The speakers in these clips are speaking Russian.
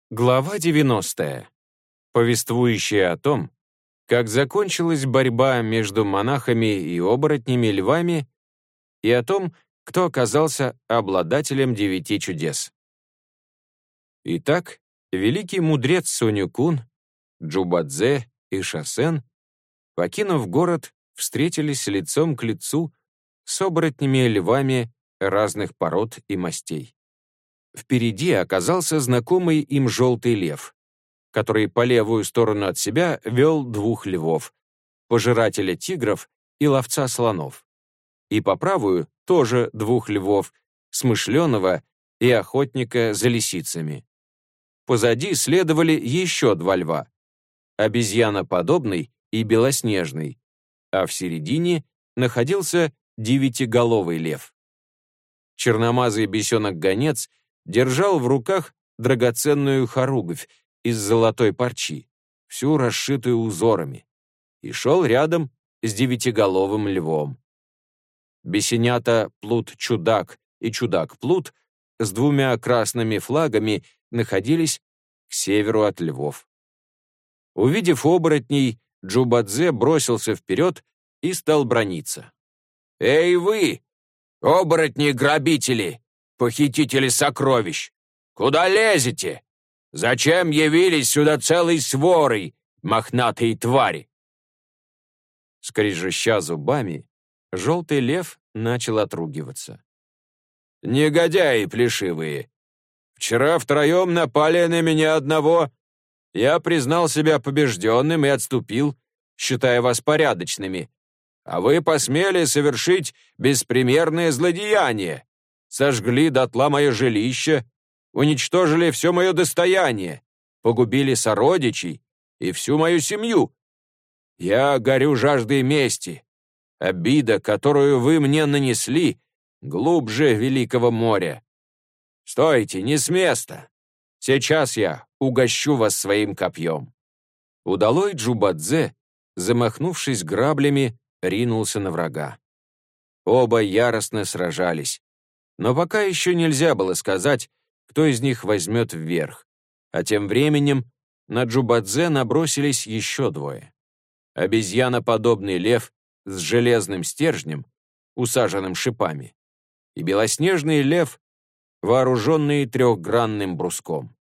Глава 90, повествующая о том, как закончилась борьба между монахами и оборотнями-львами и о том, кто оказался обладателем 9 чудес. Итак, великий мудрец Сунь-кун, Джубадзе и Шасен, покинув город, встретились лицом к лицу с оборотнями-львами разных пород и мастей. Впереди оказался знакомый им желтый лев, который по левую сторону от себя вел 2 львов, пожирателя тигров и ловца слонов, и по правую тоже 2 львов, смышленого и охотника за лисицами. Позади следовали еще 2 льва, обезьяноподобный и белоснежный, а в середине находился 9-головый лев. Черномазый бесенок-гонец держал в руках драгоценную хоругвь из золотой парчи, всю расшитую узорами, и шел рядом с 9-головым львом. Бесенята Плут-чудак и Чудак-плут с 2 красными флагами находились к северу от львов. Увидев оборотней, Джубадзе бросился вперед и стал браниться. «Эй вы, оборотни-грабители, похитители сокровищ! Куда лезете? Зачем явились сюда целой сворой, мохнатые твари?» Скрежеща зубами, желтый лев начал отругиваться. «Негодяи плешивые! Вчера втроем напали на меня одного. Я признал себя побежденным и отступил, считая вас порядочными. А вы посмели совершить беспримерное злодеяние. Сожгли дотла мое жилище, уничтожили все мое достояние, погубили сородичей и всю мою семью. Я горю жаждой мести. Обида, которую вы мне нанесли, глубже великого моря. Стойте, не с места. Сейчас я угощу вас своим копьем». Удалой Джубадзе, замахнувшись граблями, ринулся на врага. Оба яростно сражались, но пока еще нельзя было сказать, кто из них возьмет вверх, а тем временем на Джубадзе набросились еще 2. Обезьяноподобный лев с железным стержнем, усаженным шипами, и белоснежный лев, вооруженный 3-гранным бруском.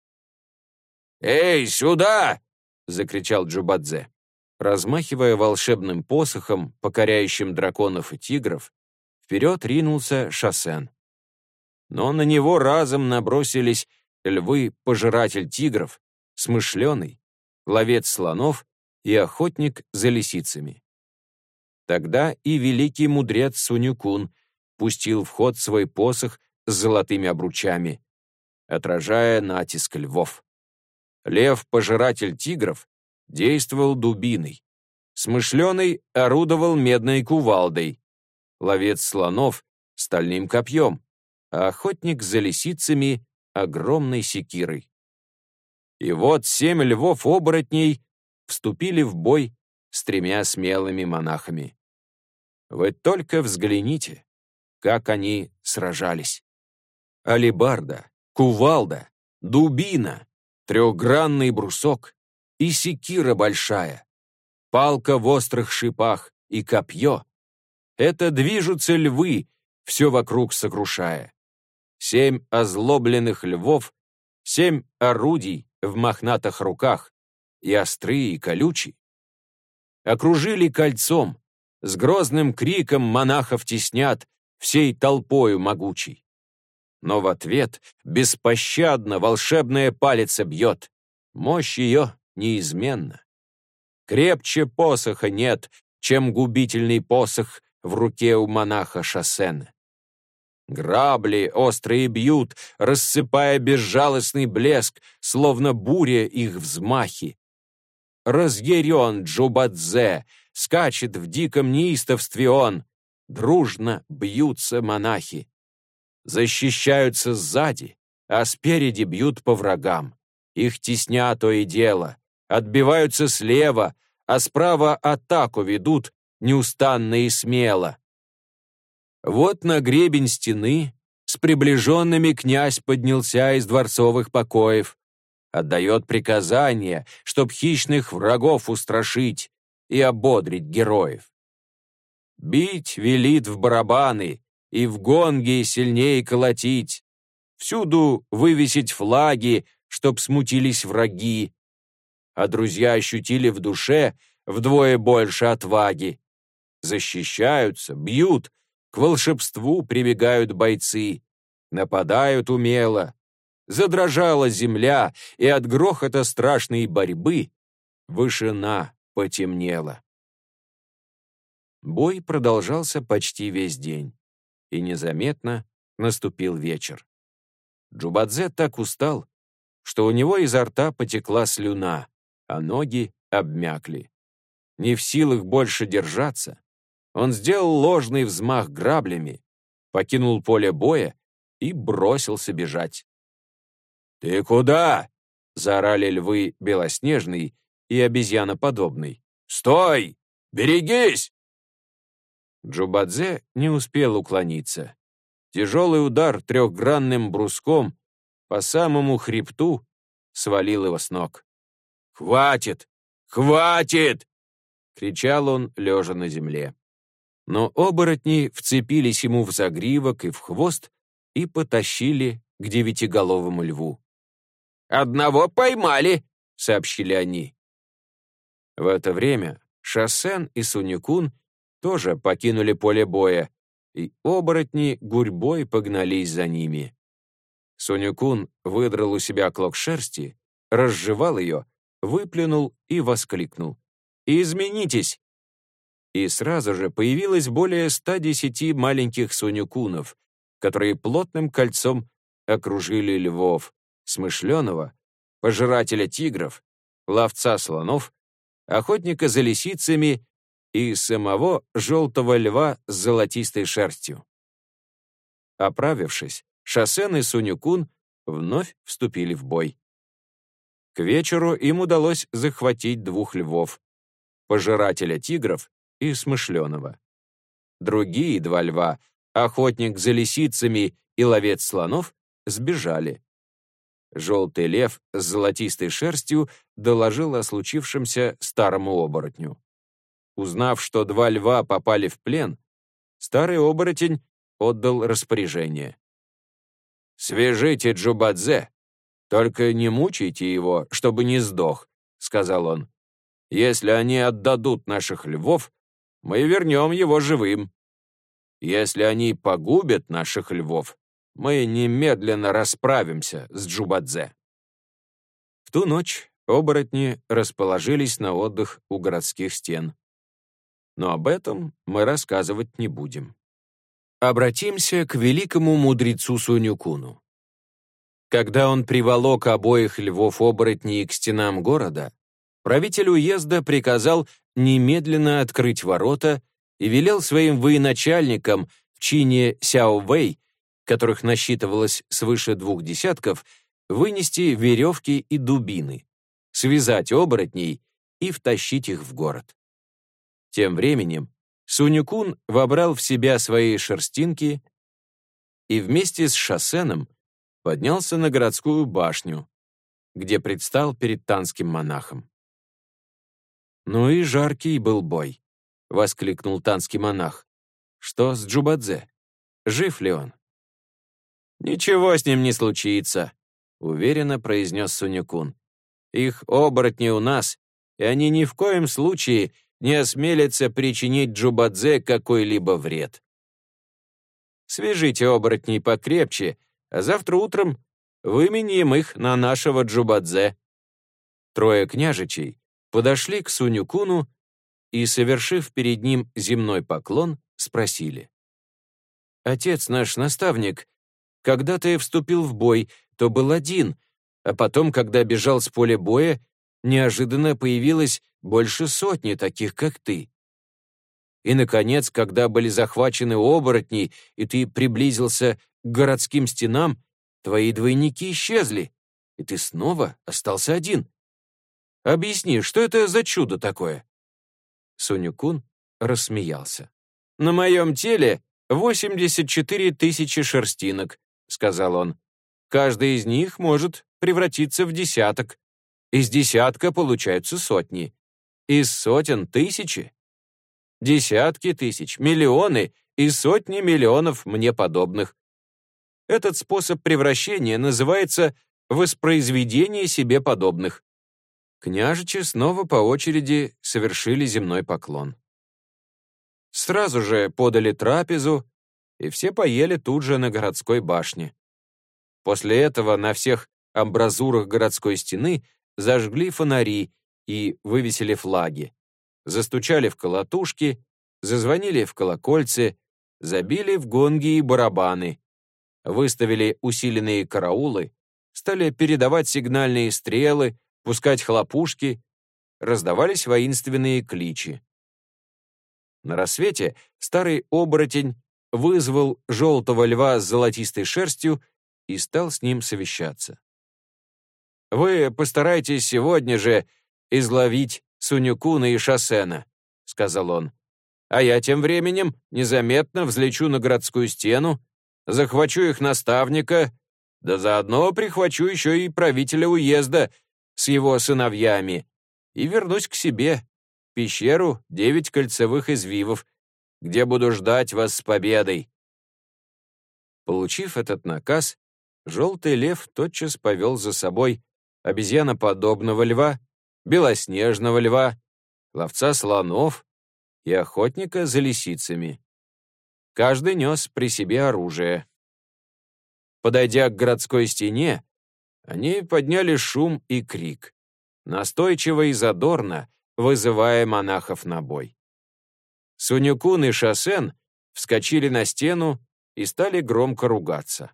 «Эй, сюда!» — закричал Джубадзе. Размахивая волшебным посохом, покоряющим драконов и тигров, вперед ринулся Шасен. Но на него разом набросились львы-пожиратель тигров, смышленый, ловец слонов и охотник за лисицами. Тогда и великий мудрец Сунь-кун пустил в ход свой посох с золотыми обручами, отражая натиск львов. Лев-пожиратель тигров действовал дубиной, смышленый орудовал медной кувалдой, ловец слонов — стальным копьем, а охотник за лисицами — огромной секирой. И вот 7 львов-оборотней вступили в бой с 3 смелыми монахами. Вы только взгляните, как они сражались. Алебарда, кувалда, дубина, 3-гранный брусок и секира большая, палка в острых шипах и копье — это движутся львы, все вокруг сокрушая. 7 озлобленных львов, 7 орудий в мохнатых руках, и острые, и колючие. Окружили кольцом, с грозным криком монахов теснят, всей толпою могучей. Но в ответ беспощадно волшебная палица бьет, мощь ее неизменна. Крепче посоха нет, чем губительный посох в руке у монаха Шасена. Грабли острые бьют, рассыпая безжалостный блеск, словно буря их взмахи. Разъярен Джубадзе, скачет в диком неистовстве он, дружно бьются монахи. Защищаются сзади, а спереди бьют по врагам. Их тесня то и дело, отбиваются слева, а справа атаку ведут неустанно и смело. Вот на гребень стены с приближенными князь поднялся из дворцовых покоев. отдает приказания, чтоб хищных врагов устрашить и ободрить героев. Бить велит в барабаны и в гонги сильнее колотить, всюду вывесить флаги, чтоб смутились враги, а друзья ощутили в душе вдвое больше отваги. Защищаются, бьют, к волшебству прибегают бойцы, нападают умело. Задрожала земля, и от грохота страшной борьбы вышина потемнела. Бой продолжался почти весь день, и незаметно наступил вечер. Джубадзе так устал, что у него изо рта потекла слюна, а ноги обмякли. Не в силах больше держаться, он сделал ложный взмах граблями, покинул поле боя и бросился бежать. «Ты куда?» — заорали львы белоснежный и обезьяноподобный. «Стой! Берегись!» Джубадзе не успел уклониться. Тяжелый удар трехгранным бруском по самому хребту свалил его с ног. «Хватит! Хватит!» — кричал он, лежа на земле. Но оборотни вцепились ему в загривок и в хвост и потащили к девятиголовому льву. «Одного поймали!» — сообщили они. В это время Шасен и Сунь-кун тоже покинули поле боя, и оборотни гурьбой погнались за ними. Сунь-кун выдрал у себя клок шерсти, разжевал ее, выплюнул и воскликнул: «Изменитесь!» И сразу же появилось более 110 маленьких Сунь-кунов, которые плотным кольцом окружили львов, смышленого, пожирателя тигров, ловца слонов, охотника за лисицами и самого желтого льва с золотистой шерстью. Оправившись, Шасен и Сунь-кун вновь вступили в бой. К вечеру им удалось захватить 2 львов, пожирателя тигров и смышленого. Другие 2 льва, охотник за лисицами и ловец слонов, сбежали. Желтый лев с золотистой шерстью доложил о случившемся старому оборотню. Узнав, что 2 льва попали в плен, старый оборотень отдал распоряжение. «Свяжите Джубадзе, только не мучайте его, чтобы не сдох», — сказал он. «Если они отдадут наших львов, мы вернем его живым. Если они погубят наших львов, мы немедленно расправимся с Джубадзе». В ту ночь оборотни расположились на отдых у городских стен. Но об этом мы рассказывать не будем. Обратимся к великому мудрецу Сунь-куну. Когда он приволок обоих львов-оборотней к стенам города, правитель уезда приказал немедленно открыть ворота и велел своим военачальникам в чине Сяо-Вэй, которых насчитывалось свыше 2 десятков, вынести веревки и дубины, связать оборотней и втащить их в город. Тем временем Сунь-кун вобрал в себя свои шерстинки и вместе с Шасеном поднялся на городскую башню, где предстал перед танским монахом. «Ну и жаркий был бой», — воскликнул танский монах. «Что с Джубадзе? Жив ли он?» «Ничего с ним не случится», — уверенно произнес Сунь-кун. «Их оборотни у нас, и они ни в коем случае не осмелятся причинить Джубадзе какой-либо вред. Свяжите оборотней покрепче, а завтра утром выменим их на нашего Джубадзе». 3 княжичей подошли к Сунь-куну и, совершив перед ним земной поклон, спросили: «Отец наш наставник, когда ты вступил в бой, то был один, а потом, когда бежал с поля боя, неожиданно появилось больше 100 таких, как ты. И, наконец, когда были захвачены оборотни, и ты приблизился к городским стенам, твои двойники исчезли, и ты снова остался один. Объясни, что это за чудо такое?» Сунь-кун рассмеялся. «На моем теле 84 000 шерстинок», — сказал он. «Каждый из них может превратиться в десяток. Из десятка получаются сотни. Из сотен — тысячи. Десятки тысяч, миллионы и сотни миллионов мне подобных. Этот способ превращения называется воспроизведение себе подобных. Княжичи снова по очереди совершили земной поклон. Сразу же подали трапезу, и все поели тут же на городской башне. После этого на всех амбразурах городской стены зажгли фонари и вывесили флаги, застучали в колотушки, зазвонили в колокольцы, забили в гонги и барабаны, выставили усиленные караулы, стали передавать сигнальные стрелы, пускать хлопушки, раздавались воинственные кличи. На рассвете старый оборотень вызвал желтого льва с золотистой шерстью и стал с ним совещаться. «Вы постарайтесь сегодня же изловить Сунь-Куна и Шосена», — сказал он. «А я тем временем незаметно взлечу на городскую стену, захвачу их наставника, да заодно прихвачу еще и правителя уезда с его сыновьями и вернусь к себе, в пещеру 9 кольцевых извивов, где буду ждать вас с победой». Получив этот наказ, желтый лев тотчас повел за собой обезьяноподобного льва, белоснежного льва, ловца слонов и охотника за лисицами. Каждый нес при себе оружие. Подойдя к городской стене, они подняли шум и крик, настойчиво и задорно вызывая монахов на бой. Сунь-Кун и Шосен вскочили на стену и стали громко ругаться.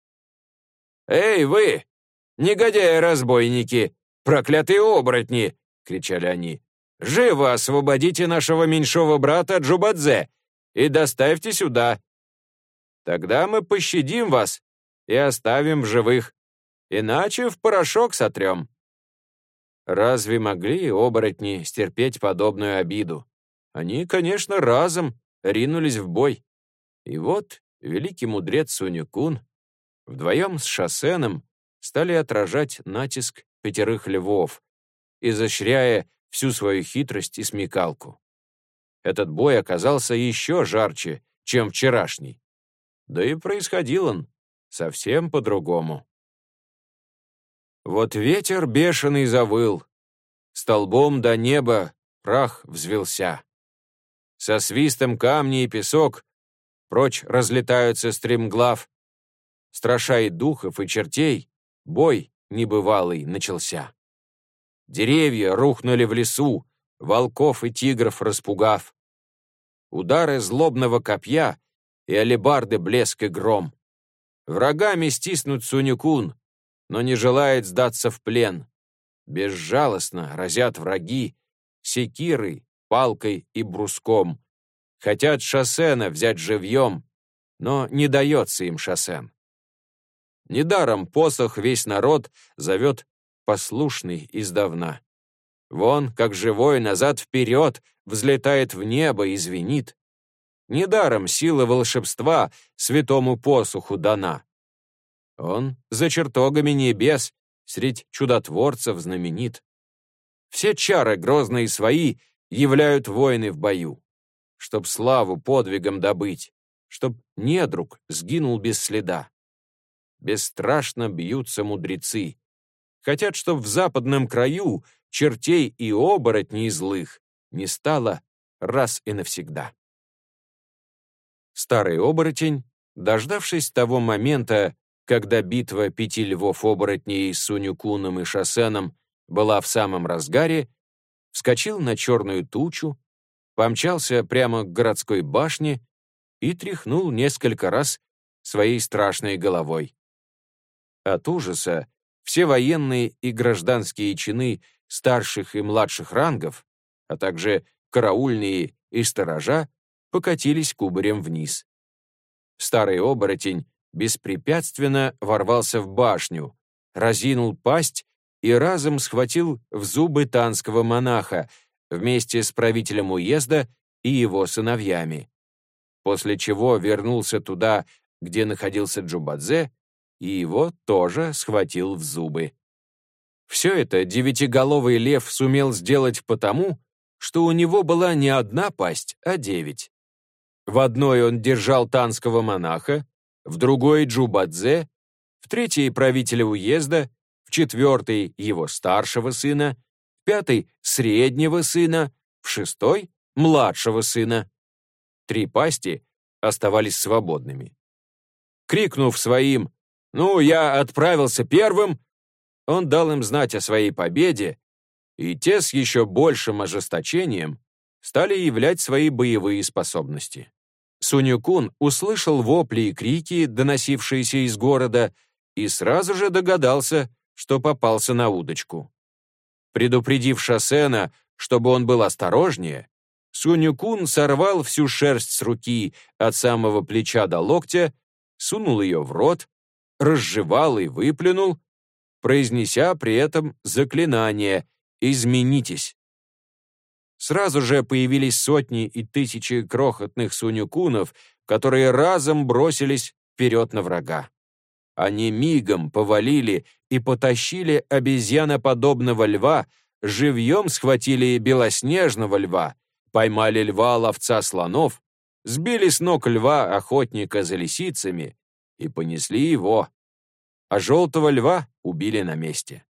«Эй, вы, негодяи-разбойники, проклятые оборотни!» — кричали они. «Живо освободите нашего меньшого брата Джубадзе и доставьте сюда. Тогда мы пощадим вас и оставим в живых, иначе в порошок сотрем». Разве могли оборотни стерпеть подобную обиду? Они, конечно, разом ринулись в бой. И вот великий мудрец Сунь-Кун вдвоем с Шосеном стали отражать натиск 5 львов, изощряя всю свою хитрость и смекалку. Этот бой оказался еще жарче, чем вчерашний. Да и происходил он совсем по-другому. Вот ветер бешеный завыл, столбом до неба прах взвился. Со свистом камни и песок прочь разлетаются стремглав. Страша и духов, и чертей, бой небывалый начался. Деревья рухнули в лесу, волков и тигров распугав. Удары злобного копья и алебарды блеск и гром. Врагами стиснут Сунь-Кун, но не желает сдаться в плен. Безжалостно разят враги секирой, палкой и бруском. Хотят Шосена взять живьем, но не дается им Шосен. Недаром посох весь народ зовет послушный издавна. Вон, как живой, назад-вперед взлетает в небо и звенит. Недаром сила волшебства святому посоху дана. Он за чертогами небес средь чудотворцев знаменит. Все чары грозные свои являют воины в бою, чтоб славу подвигом добыть, чтоб недруг сгинул без следа. Бесстрашно бьются мудрецы. Хотят, чтоб в западном краю чертей и оборотней злых не стало раз и навсегда. Старый оборотень, дождавшись того момента, когда битва 5 львов-оборотней с Сунь-Куном и Шосеном была в самом разгаре, вскочил на черную тучу, помчался прямо к городской башне и тряхнул несколько раз своей страшной головой. От ужаса все военные и гражданские чины старших и младших рангов, а также караульные и сторожа, покатились кубарем вниз. Старый оборотень беспрепятственно ворвался в башню, разинул пасть и разом схватил в зубы танского монаха вместе с правителем уезда и его сыновьями, после чего вернулся туда, где находился Джубадзе, и его тоже схватил в зубы. Все это девятиголовый лев сумел сделать потому, что у него была не одна пасть, а 9. В одной он держал танского монаха, в другой — Джубадзе, в третьей — правителя уезда, в четвертой — его старшего сына, в пятой — среднего сына, в шестой — младшего сына. 3 пасти оставались свободными. Крикнув своим «Ну, я отправился первым», он дал им знать о своей победе, и те с еще большим ожесточением стали являть свои боевые способности. Сунь-кун услышал вопли и крики, доносившиеся из города, и сразу же догадался, что попался на удочку. Предупредив Шасена, чтобы он был осторожнее, Сунь-кун сорвал всю шерсть с руки от самого плеча до локтя, сунул ее в рот, разжевал и выплюнул, произнеся при этом заклинание «Изменитесь». Сразу же появились сотни и тысячи крохотных сунь-кунов, которые разом бросились вперед на врага. Они мигом повалили и потащили обезьяноподобного льва, живьем схватили белоснежного льва, поймали льва-ловца слонов, сбили с ног льва-охотника за лисицами и понесли его, а желтого льва убили на месте.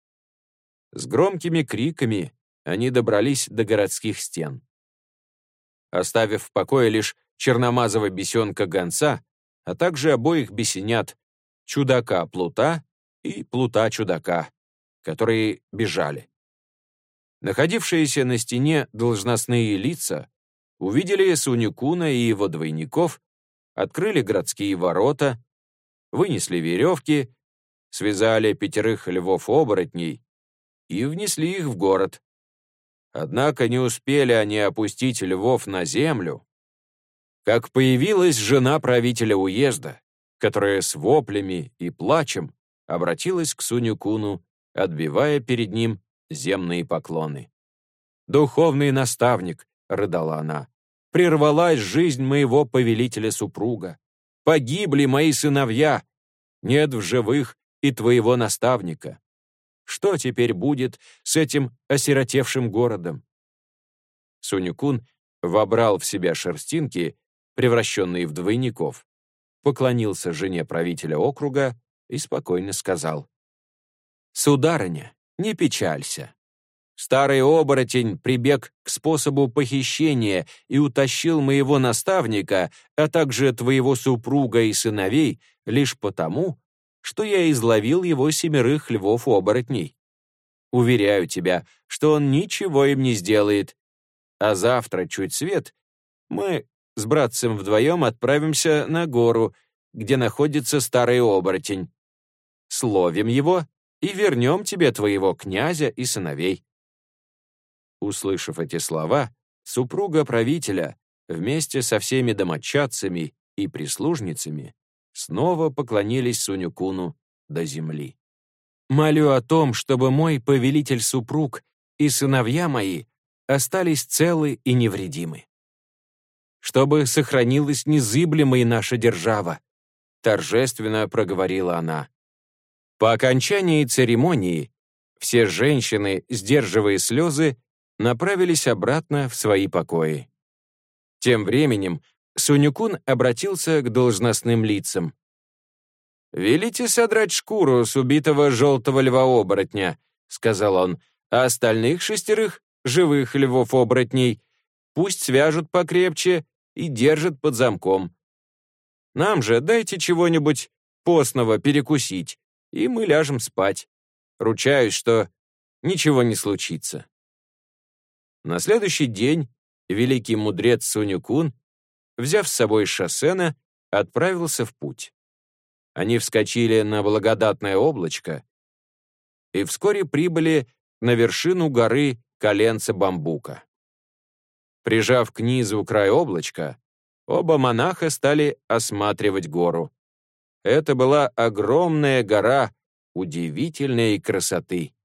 С громкими криками они добрались до городских стен. Оставив в покое лишь черномазого бесенка-гонца, а также обоих бесенят, чудака-плута и плута-чудака, которые бежали. Находившиеся на стене должностные лица увидели Сунь-куна и его двойников, открыли городские ворота, вынесли веревки, связали 5 львов-оборотней и внесли их в город. Однако не успели они опустить львов на землю, как появилась жена правителя уезда, которая с воплями и плачем обратилась к Сунь-куну, отбивая перед ним земные поклоны. «Духовный наставник», — рыдала она, — «прервалась жизнь моего повелителя-супруга. Погибли мои сыновья, нет в живых и твоего наставника. Что теперь будет с этим осиротевшим городом?» Сунь-кун вобрал в себя шерстинки, превращенные в двойников, поклонился жене правителя округа и спокойно сказал: «Сударыня, не печалься. Старый оборотень прибег к способу похищения и утащил моего наставника, а также твоего супруга и сыновей лишь потому, что я изловил его 7 львов-оборотней. Уверяю тебя, что он ничего им не сделает. А завтра, чуть свет, мы с братцем вдвоем отправимся на гору, где находится старый оборотень. Словим его и вернем тебе твоего князя и сыновей». Услышав эти слова, супруга правителя вместе со всеми домочадцами и прислужницами снова поклонились Сунь-куну до земли. «Молю о том, чтобы мой повелитель-супруг и сыновья мои остались целы и невредимы. Чтобы сохранилась незыблемой наша держава», — торжественно проговорила она. По окончании церемонии все женщины, сдерживая слезы, направились обратно в свои покои. Тем временем Сунь-кун обратился к должностным лицам. «Велите содрать шкуру с убитого желтого льва-оборотня», — сказал он, «а остальных 6 живых львов-оборотней пусть свяжут покрепче и держат под замком. Нам же дайте чего-нибудь постного перекусить, и мы ляжем спать. Ручаюсь, что ничего не случится». На следующий день великий мудрец Сунь-кун, взяв с собой Шасена, отправился в путь. Они вскочили на благодатное облачко и вскоре прибыли на вершину горы Коленца Бамбука. Прижав к низу край облачка, оба монаха стали осматривать гору. Это была огромная гора удивительной красоты.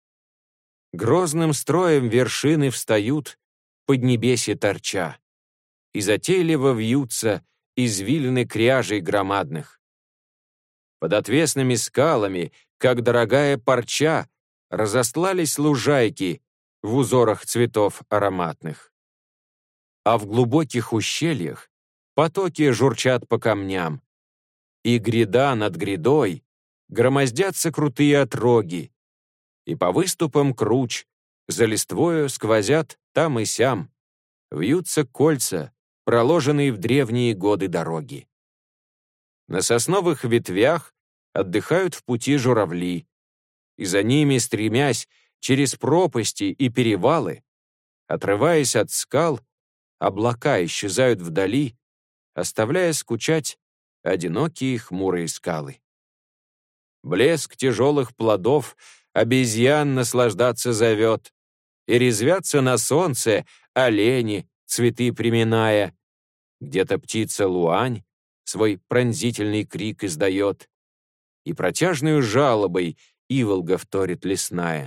Грозным строем вершины встают, поднебесье торча, и затейливо вьются извилины кряжей громадных. Под отвесными скалами, как дорогая парча, разостлались лужайки в узорах цветов ароматных. А в глубоких ущельях потоки журчат по камням, и гряда над грядой громоздятся крутые отроги, и по выступам круч за листвою сквозят там и сям, вьются кольца, проложенные в древние годы дороги. На сосновых ветвях отдыхают в пути журавли, и за ними, стремясь через пропасти и перевалы, отрываясь от скал, облака исчезают вдали, оставляя скучать одинокие хмурые скалы. Блеск тяжелых плодов обезьян наслаждаться зовет, и резвятся на солнце олени, цветы приминая. Где-то птица луань свой пронзительный крик издает, и протяжную жалобой иволга вторит лесная.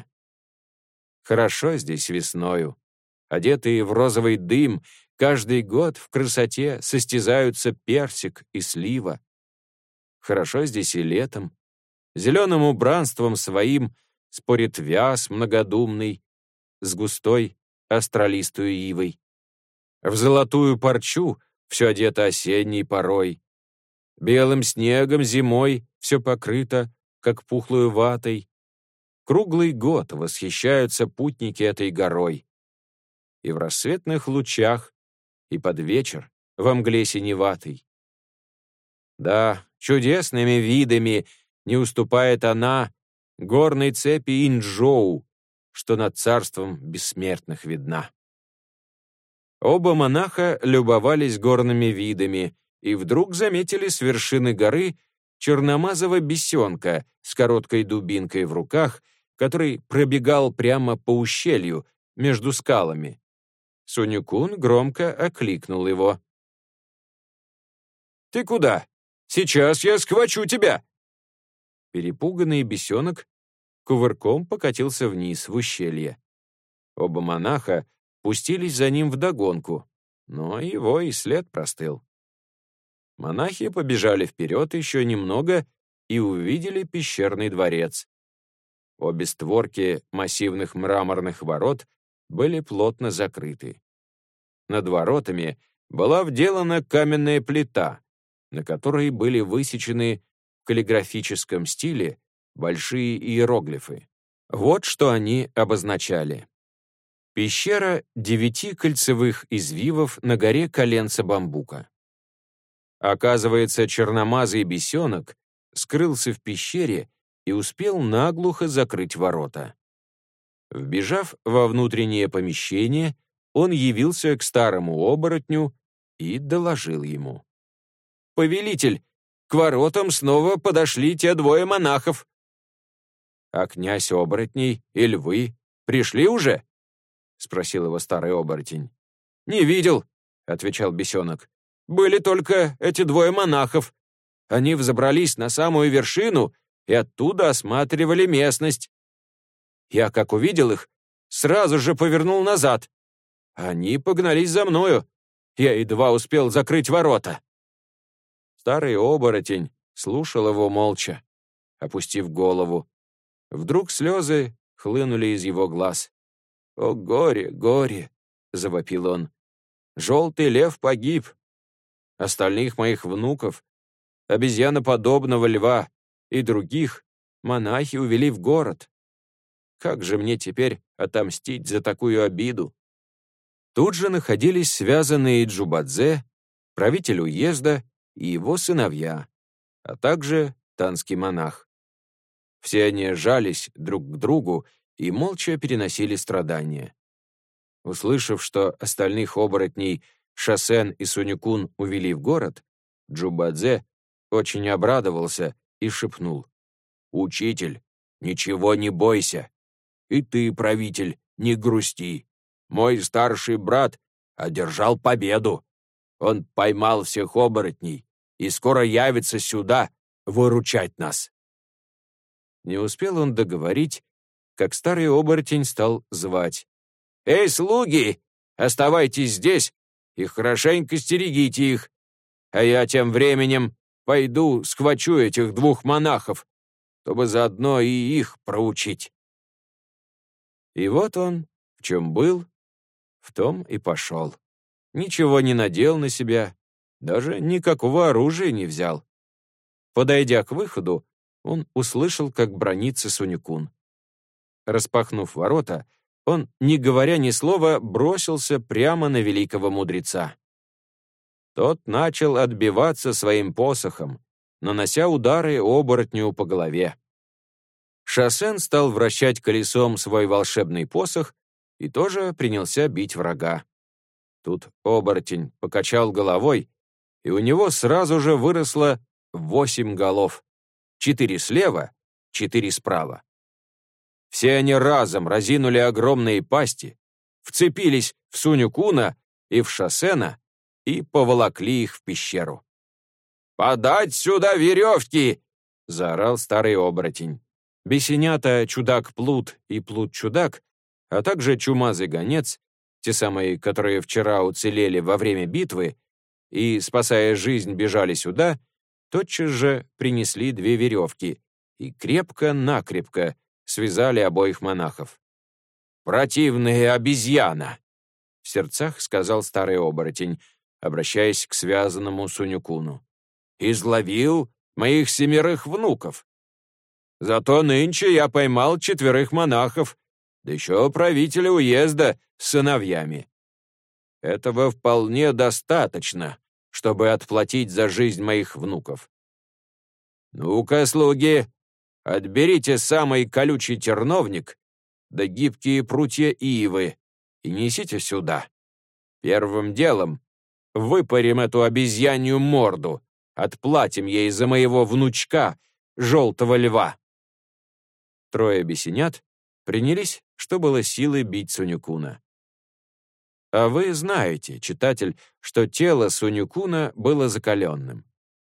Хорошо здесь весною. Одетые в розовый дым, каждый год в красоте состязаются персик и слива. Хорошо здесь и летом. Зеленым убранством своим спорит вяз многодумный с густой астролистую ивой. В золотую парчу все одето осенней порой. Белым снегом зимой все покрыто, как пухлую ватой. Круглый год восхищаются путники этой горой. И в рассветных лучах, и под вечер во мгле синеватой. Да, чудесными видами не уступает она горной цепи Инчжоу, что над царством бессмертных видна. Оба монаха любовались горными видами и вдруг заметили с вершины горы черномазого бесенка с короткой дубинкой в руках, который пробегал прямо по ущелью между скалами. Сунь-кун громко окликнул его. «Ты куда? Сейчас я схвачу тебя!» Перепуганный бесенок кувырком покатился вниз в ущелье. Оба монаха пустились за ним вдогонку, но его и след простыл. Монахи побежали вперед еще немного и увидели пещерный дворец. Обе створки массивных мраморных ворот были плотно закрыты. Над воротами была вделана каменная плита, на которой были высечены в каллиграфическом стиле большие иероглифы. Вот что они обозначали. Пещера 9 кольцевых извивов на горе коленца бамбука. Оказывается, черномазый бесенок скрылся в пещере и успел наглухо закрыть ворота. Вбежав во внутреннее помещение, он явился к старому оборотню и доложил ему. «Повелитель, к воротам снова подошли те 2 монахов». «А князь оборотней и львы пришли уже?» — спросил его старый оборотень. «Не видел», — отвечал бесенок. «Были только эти 2 монахов. Они взобрались на самую вершину и оттуда осматривали местность. Я, как увидел их, сразу же повернул назад. Они погнались за мною. Я едва успел закрыть ворота». Старый оборотень слушал его молча, опустив голову. Вдруг слезы хлынули из его глаз. «О, горе, горе!» — завопил он. «Желтый лев погиб. Остальных моих внуков, обезьяноподобного льва и других монахи увели в город. Как же мне теперь отомстить за такую обиду?» Тут же находились связанные Джубадзе, правитель уезда и его сыновья, а также танский монах. Все они жались друг к другу и молча переносили страдания. Услышав, что остальных оборотней Шасен и Сунь-кун увели в город, Джубадзе очень обрадовался и шепнул: «Учитель, ничего не бойся. И ты, правитель, не грусти. Мой старший брат одержал победу. Он поймал всех оборотней и скоро явится сюда выручать нас». Не успел он договорить, как старый оборотень стал звать: «Эй, слуги, оставайтесь здесь и хорошенько стерегите их, а я тем временем пойду схвачу этих двух монахов, чтобы заодно и их проучить». И вот он, в чем был, в том и пошел. Ничего не надел на себя, даже никакого оружия не взял. Подойдя к выходу, он услышал, как бранится Сунь-кун. Распахнув ворота, он, не говоря ни слова, бросился прямо на великого мудреца. Тот начал отбиваться своим посохом, нанося удары оборотню по голове. Шасен стал вращать колесом свой волшебный посох и тоже принялся бить врага. Тут оборотень покачал головой, и у него сразу же выросло 8 голов. 4 слева, 4 справа. Все они разом разинули огромные пасти, вцепились в Сунь-куна и в Шасена и поволокли их в пещеру. «Подать сюда веревки!» — заорал старый оборотень. Бесенята Чудак-Плут и Плут-Чудак, а также Чумазый Гонец, те самые, которые вчера уцелели во время битвы и, спасая жизнь, бежали сюда, тотчас же принесли 2 веревки и крепко-накрепко связали обоих монахов. «Противная обезьяна!» — в сердцах сказал старый оборотень, обращаясь к связанному Сунь-куну. «Изловил моих 7 внуков. Зато нынче я поймал 4 монахов, да еще правителя уезда с сыновьями. Этого вполне достаточно, чтобы отплатить за жизнь моих внуков. Ну-ка, слуги, отберите самый колючий терновник да гибкие прутья ивы и несите сюда. Первым делом выпарим эту обезьянью морду, отплатим ей за моего внучка, желтого льва». 3 бесенят принялись, что было силы, бить Сунь-куна. А вы знаете, читатель, что тело Сунь-куна было закаленным.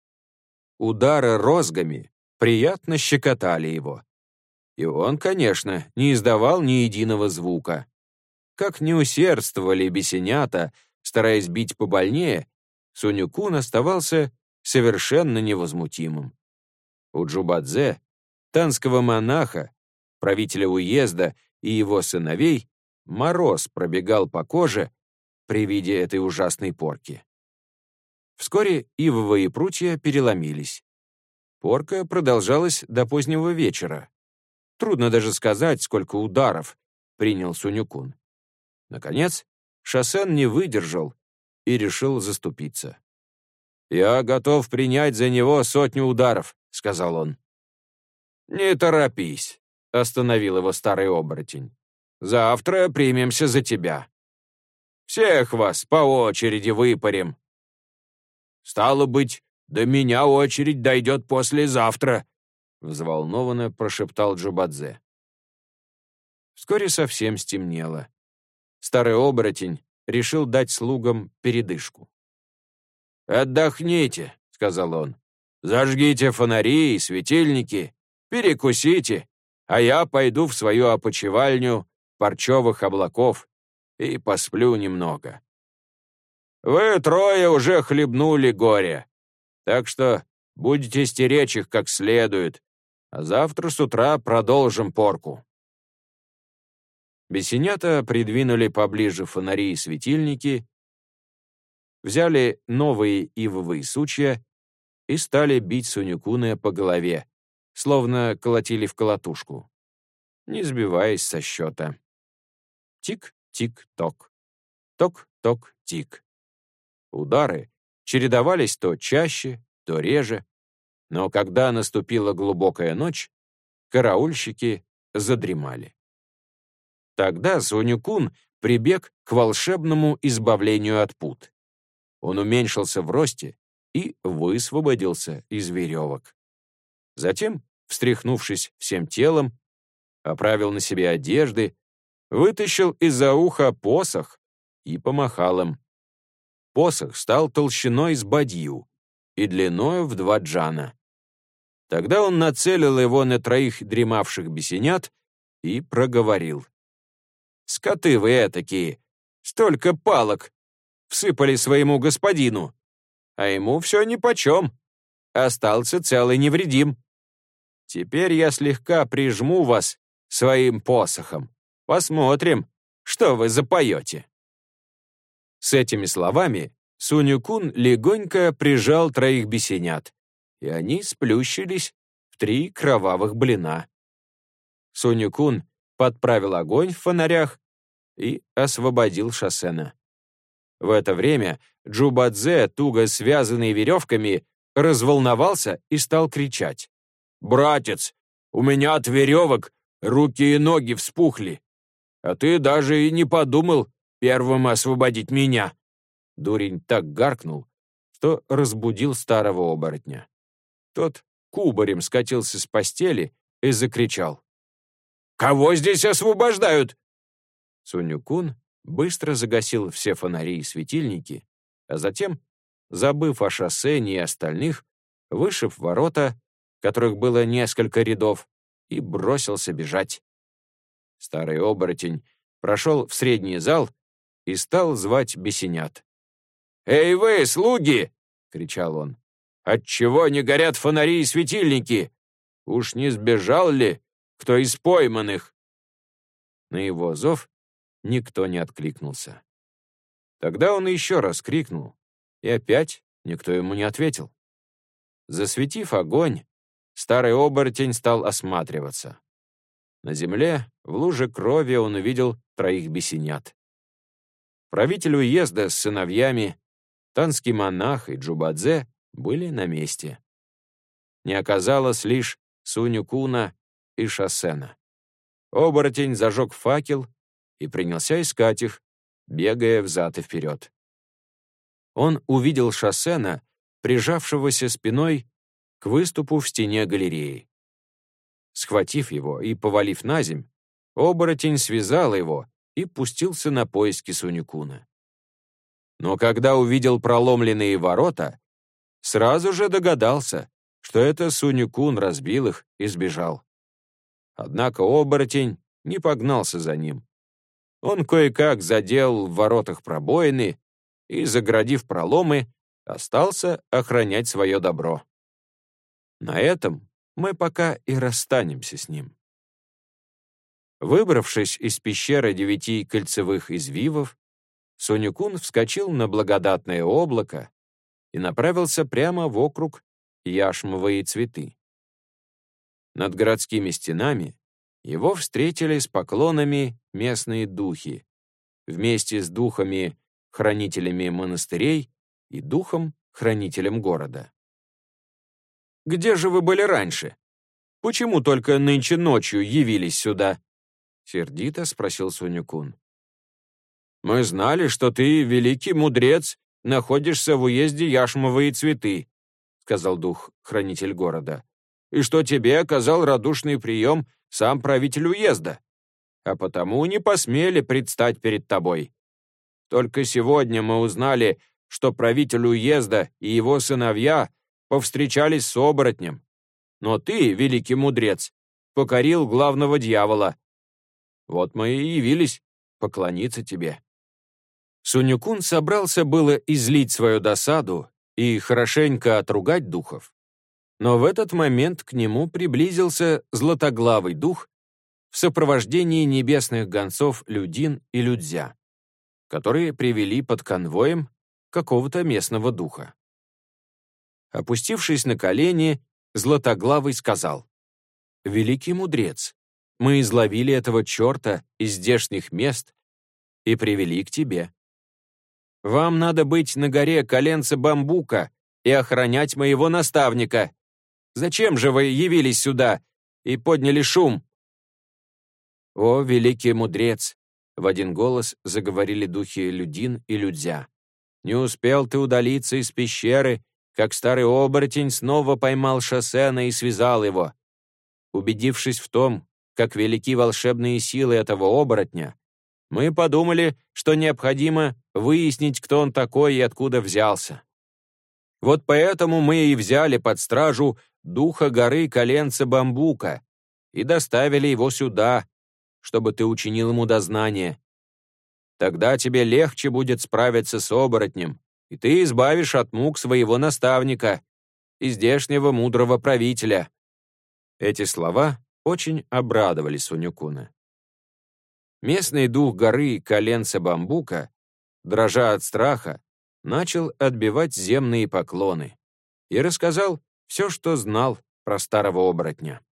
Удары розгами приятно щекотали его. И он, конечно, не издавал ни единого звука. Как не усердствовали бесенята, стараясь бить побольнее, Сунь-кун оставался совершенно невозмутимым. У Джубадзе, танского монаха, правителя уезда и его сыновей, мороз пробегал по коже при виде этой ужасной порки. Вскоре ивовые прутья переломились. Порка продолжалась до позднего вечера. Трудно даже сказать, сколько ударов принял Сунь-кун. Наконец, Шасен не выдержал и решил заступиться. «Я готов принять за него 100 ударов», — сказал он. «Не торопись», — остановил его старый оборотень. «Завтра примемся за тебя. Всех вас по очереди выпарим». «Стало быть, до меня очередь дойдет послезавтра», — взволнованно прошептал Джубадзе. Вскоре совсем стемнело. Старый оборотень решил дать слугам передышку. «Отдохните», — сказал он. «Зажгите фонари и светильники, перекусите, а я пойду в свою опочивальню парчевых облаков и посплю немного. Вы 3 уже хлебнули горе, так что будете стеречь их как следует, а завтра с утра продолжим порку». Бесенята придвинули поближе фонари и светильники, взяли новые ивовые сучья и стали бить Сунь-куна по голове, словно колотили в колотушку, не сбиваясь со счета. Тик-тик-ток, ток-ток-тик. Удары чередовались то чаще, то реже, но когда наступила глубокая ночь, караульщики задремали. Тогда Сунь-кун прибег к волшебному избавлению от пут. Он уменьшился в росте и высвободился из веревок. Затем, встряхнувшись всем телом, оправил на себе одежды, вытащил из-за уха посох и помахал им. Посох стал толщиной с бадью и длиною в 2 джана. Тогда он нацелил его на 3 дремавших бесенят и проговорил. «Скоты вы этакие! Столько палок всыпали своему господину, а ему все нипочем. остался цел и невредим. Теперь я слегка прижму вас своим посохом. Посмотрим, что вы запоете». С этими словами Сунь-кун легонько прижал 3 бесенят, и они сплющились в 3 кровавых блина. Сунь-кун подправил огонь в фонарях и освободил Шосена. В это время Джубадзе, туго связанный веревками, разволновался и стал кричать: «Братец, у меня от веревок руки и ноги вспухли, а ты даже и не подумал первым освободить меня». Дурень так гаркнул, что разбудил старого оборотня. Тот кубарем скатился с постели и закричал: «Кого здесь освобождают?» Сунь-кун быстро загасил все фонари и светильники, а затем, забыв о Шосене и остальных, вышиб ворота, которых было несколько рядов, и бросился бежать. Старый оборотень прошел в средний зал и стал звать бесенят. «Эй вы, слуги!» — кричал он. «Отчего не горят фонари и светильники? Уж не сбежал ли кто из пойманных?» На его зов никто не откликнулся. Тогда он еще раз крикнул, и опять никто ему не ответил. Засветив огонь, старый оборотень стал осматриваться. На земле, в луже крови, он увидел 3 бесенят. Правитель уезда с сыновьями, танский монах и Джубадзе были на месте. Не оказалось лишь Сунь-куна и Шосена. Оборотень зажег факел и принялся искать их, бегая взад и вперед. Он увидел Шосена, прижавшегося спиной к выступу в стене галереи. Схватив его и повалив на земь, оборотень связал его и пустился на поиски Сунь-куна. Но когда увидел проломленные ворота, сразу же догадался, что это Сунь-кун разбил их и сбежал. Однако оборотень не погнался за ним. Он кое-как заделал в воротах пробоины и, заградив проломы, остался охранять свое добро. На этом мы пока и расстанемся с ним. Выбравшись из пещеры 9 кольцевых извивов, Сунь-кун вскочил на благодатное облако и направился прямо вокруг яшмовые цветы. Над городскими стенами его встретили с поклонами местные духи, вместе с духами-хранителями монастырей и духом-хранителем города. «Где же вы были раньше? Почему только нынче ночью явились сюда?» — сердито спросил Сунь-кун. «Мы знали, что ты, великий мудрец, находишься в уезде Яшмовые цветы», — сказал дух-хранитель города, «и что тебе оказал радушный прием сам правитель уезда, а потому не посмели предстать перед тобой. Только сегодня мы узнали, что правитель уезда и его сыновья повстречались с оборотнем. Но ты, великий мудрец, покорил главного дьявола. Вот мы и явились поклониться тебе». Сунь-кун собрался было излить свою досаду и хорошенько отругать духов. Но в этот момент к нему приблизился златоглавый дух в сопровождении небесных гонцов Людин и Людзя, которые привели под конвоем какого-то местного духа. Опустившись на колени, златоглавый сказал: «Великий мудрец, мы изловили этого черта из здешних мест и привели к тебе. Вам надо быть на горе коленца бамбука и охранять моего наставника. Зачем же вы явились сюда и подняли шум?» «О, великий мудрец!» — в один голос заговорили духи Людин и Людзя. «Не успел ты удалиться из пещеры, как старый оборотень снова поймал Шосена и связал его. Убедившись в том, как велики волшебные силы этого оборотня, мы подумали, что необходимо выяснить, кто он такой и откуда взялся. Вот поэтому мы и взяли под стражу духа горы коленца бамбука и доставили его сюда, чтобы ты учинил ему дознание. Тогда тебе легче будет справиться с оборотнем, и ты избавишь от мук своего наставника, и здешнего мудрого правителя». Эти слова очень обрадовали Суню-куна. Местный дух горы Коленца-Бамбука, дрожа от страха, начал отбивать земные поклоны и рассказал все, что знал про старого оборотня.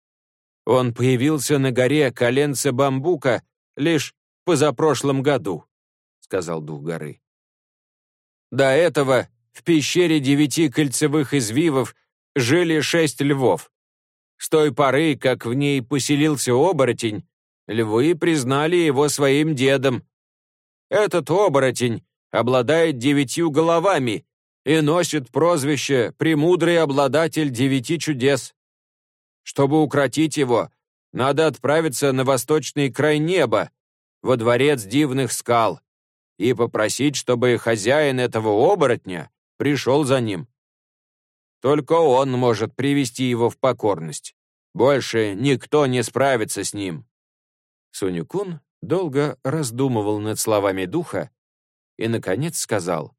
«Он появился на горе Коленца-Бамбука лишь позапрошлом году», — сказал дух горы. «До этого в пещере 9 кольцевых извивов жили 6 львов. С той поры, как в ней поселился оборотень, львы признали его своим дедом. Этот оборотень обладает 9 головами и носит прозвище «Премудрый обладатель 9 чудес». Чтобы укротить его, надо отправиться на восточный край неба, во дворец дивных скал, и попросить, чтобы хозяин этого оборотня пришел за ним. Только он может привести его в покорность. Больше никто не справится с ним». Суню-кун долго раздумывал над словами духа и, наконец, сказал: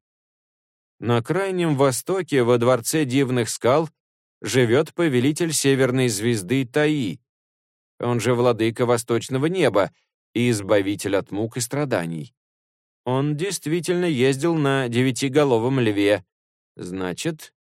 «На Крайнем Востоке, во дворце дивных скал, живет повелитель Северной звезды Таи. Он же владыка восточного неба и избавитель от мук и страданий. Он действительно ездил на 9-головом льве. Значит...»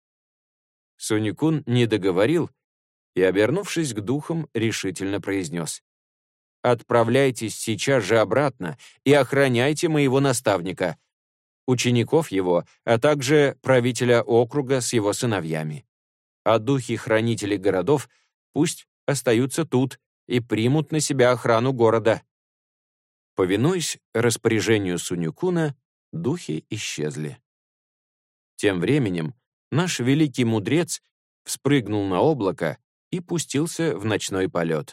Суню-кун не договорил и, обернувшись к духам, решительно произнес: «Отправляйтесь сейчас же обратно и охраняйте моего наставника, учеников его, а также правителя округа с его сыновьями. А духи-хранители городов пусть остаются тут и примут на себя охрану города». Повинуясь распоряжению Суню-куна, духи исчезли. Тем временем наш великий мудрец вспрыгнул на облако и пустился в ночной полет.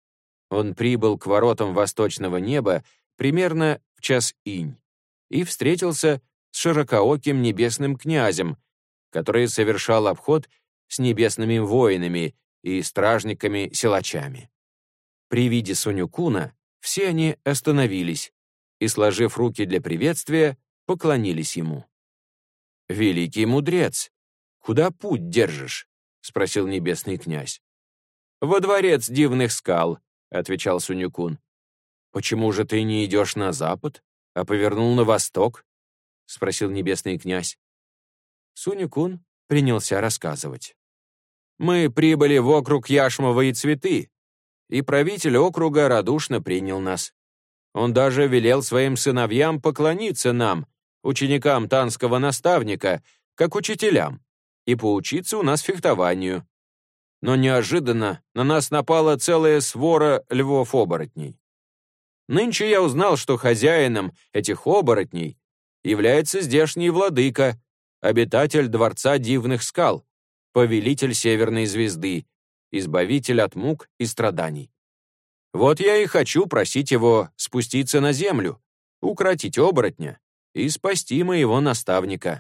Он прибыл к воротам восточного неба примерно в час инь и встретился с широкооким небесным князем, который совершал обход с небесными воинами и стражниками-силачами. При виде Суню-куна все они остановились и, сложив руки для приветствия, поклонились ему. «Великий мудрец, куда путь держишь?» — спросил небесный князь. «Во дворец дивных скал», — отвечал Суню-кун. «Почему же ты не идешь на запад, а повернул на восток?» — спросил небесный князь. Суню-кун принялся рассказывать. «Мы прибыли в округ Яшмовые цветы, и правитель округа радушно принял нас. Он даже велел своим сыновьям поклониться нам, ученикам танского наставника, как учителям, и поучиться у нас фехтованию. Но неожиданно на нас напала целая свора львов-оборотней. Нынче я узнал, что хозяином этих оборотней является здешний владыка, обитатель дворца дивных скал, повелитель Северной звезды, избавитель от мук и страданий. Вот я и хочу просить его спуститься на землю, укротить оборотня и спасти моего наставника.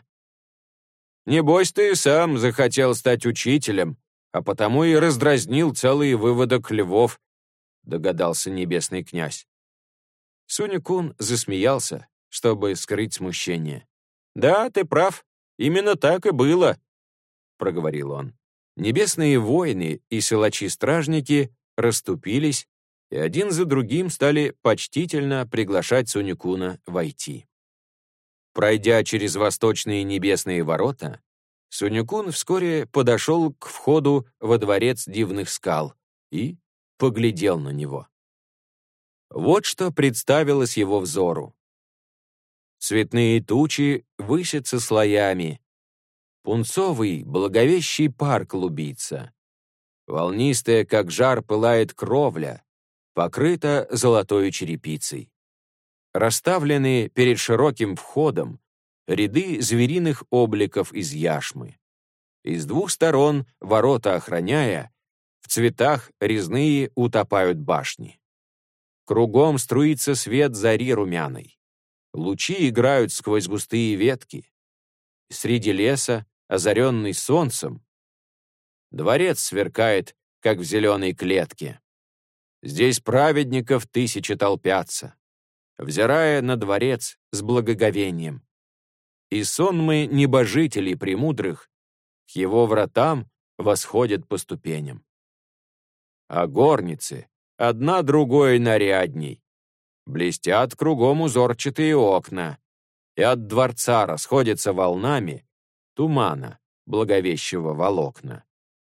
Небось, ты сам захотел стать учителем, а потому и раздразнил целый выводок львов», — догадался небесный князь. Суню-кун засмеялся, чтобы скрыть смущение. «Да, ты прав, именно так и было», — проговорил он. Небесные воины и силачи-стражники расступились и один за другим стали почтительно приглашать Суню-куна войти. Пройдя через восточные небесные ворота, Суню-кун вскоре подошел к входу во дворец дивных скал и поглядел на него. Вот что представилось его взору. Цветные тучи высятся слоями, пунцовый, благовещий пар клубится. Волнистая, как жар, пылает кровля, покрыта золотой черепицей. Расставлены перед широким входом ряды звериных обликов из яшмы. Из двух сторон, ворота охраняя, в цветах резные утопают башни. Кругом струится свет зари румяной. Лучи играют сквозь густые ветки. Среди леса, озаренный солнцем, дворец сверкает, как в зеленой клетке. Здесь праведников тысячи толпятся, взирая на дворец с благоговением. И сонмы небожителей премудрых к его вратам восходят по ступеням. А горницы одна другой нарядней. Блестят кругом узорчатые окна, и от дворца расходятся волнами тумана, благовещего волокна.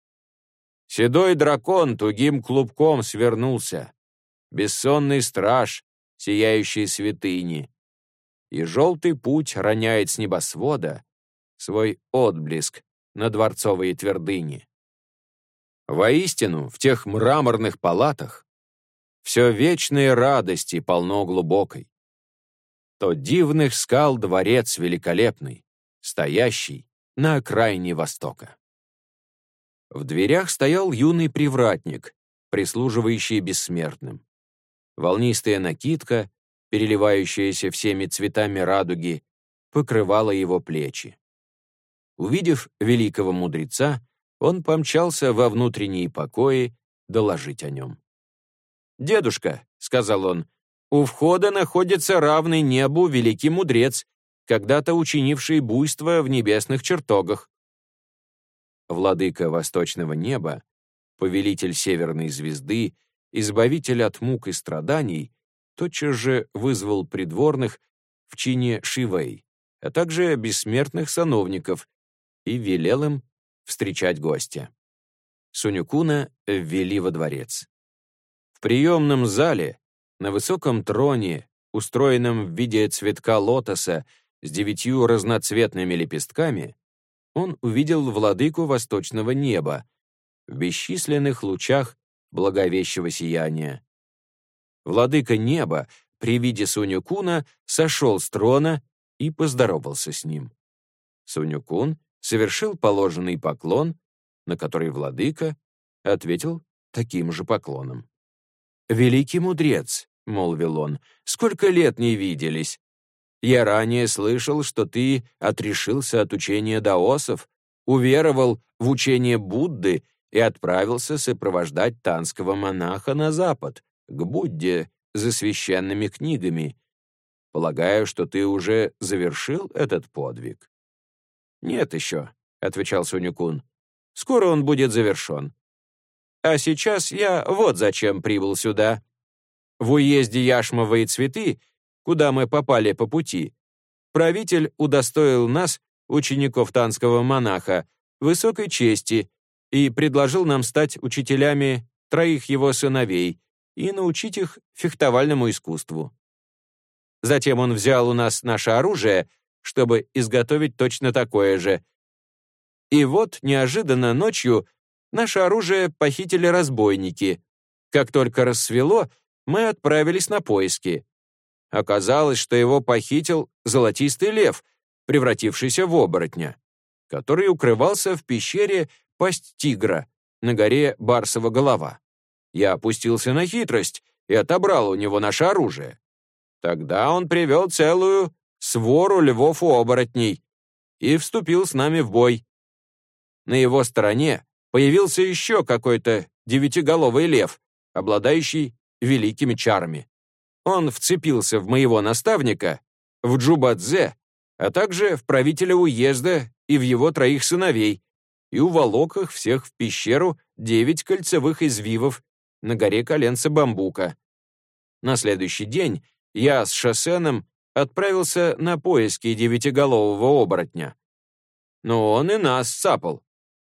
Седой дракон тугим клубком свернулся, бессонный страж, сияющий святыни, и желтый путь роняет с небосвода свой отблеск на дворцовые твердыни. Воистину, в тех мраморных палатах все вечной радости полно глубокой. То дивных скал дворец великолепный, стоящий на окраине Востока. В дверях стоял юный привратник, прислуживающий бессмертным. Волнистая накидка, переливающаяся всеми цветами радуги, покрывала его плечи. Увидев великого мудреца, он помчался во внутренние покои доложить о нем. «Дедушка», — сказал он, — «у входа находится равный небу великий мудрец, когда-то учинивший буйство в небесных чертогах». Владыка восточного неба, повелитель северной звезды, избавитель от мук и страданий, тотчас же вызвал придворных в чине шивэй, а также бессмертных сановников, и велел им встречать гостя. Сунь-Куна ввели во дворец. В приемном зале, на высоком троне, устроенном в виде цветка лотоса с 9 разноцветными лепестками, он увидел владыку восточного неба в бесчисленных лучах благовещего сияния. Владыка неба при виде Сунь-Куна сошел с трона и поздоровался с ним. Сунь-Кун совершил положенный поклон, на который владыка ответил таким же поклоном. «Великий мудрец», — молвил он, — «сколько лет не виделись. Я ранее слышал, что ты отрешился от учения даосов, уверовал в учение Будды и отправился сопровождать танского монаха на запад, к Будде, за священными книгами. Полагаю, что ты уже завершил этот подвиг?» «Нет еще», — отвечал Сунь-Кун. «Скоро он будет завершен. А сейчас я вот зачем прибыл сюда. В уезде Яшмовые цветы, куда мы попали по пути, правитель удостоил нас, учеников танского монаха, высокой чести и предложил нам стать учителями 3 его сыновей и научить их фехтовальному искусству. Затем он взял у нас наше оружие, чтобы изготовить точно такое же. И вот, неожиданно ночью, наше оружие похитили разбойники. Как только рассвело, мы отправились на поиски. Оказалось, что его похитил золотистый лев, превратившийся в оборотня, который укрывался в пещере «Пасть тигра» на горе Барсова голова. Я опустился на хитрость и отобрал у него наше оружие. Тогда он привел целую свору львов-оборотней и вступил с нами в бой. На его стороне появился еще какой-то 9-головый лев, обладающий великими чарами. Он вцепился в моего наставника, в Джубадзе, а также в правителя уезда и в его 3 сыновей, и уволок их всех в пещеру 9 кольцевых извивов на горе Коленца Бамбука. На следующий день я с Шосеном отправился на поиски 9-голового оборотня. Но он и нас сцапал.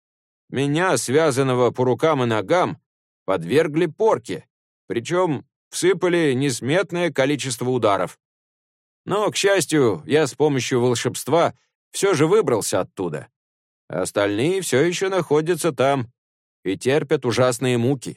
Меня, связанного по рукам и ногам, подвергли порке, причем всыпали несметное количество ударов. Но, к счастью, я с помощью волшебства все же выбрался оттуда. Остальные все еще находятся там и терпят ужасные муки.